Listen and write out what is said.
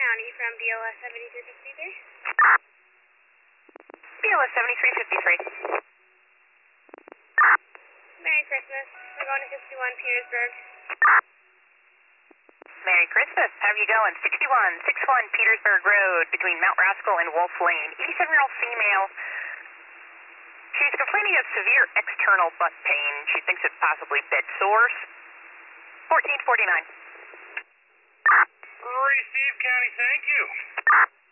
County from BLS 7353. BLS 7353. Merry Christmas. We're going to 61 Petersburg. Merry Christmas. How are you going? 61 Petersburg Road between Mount Rascal and Wolf Lane. 87-year-old female. She's complaining of severe external butt pain. She thinks it's possibly bed sores. 1449. Receive, County, thank you.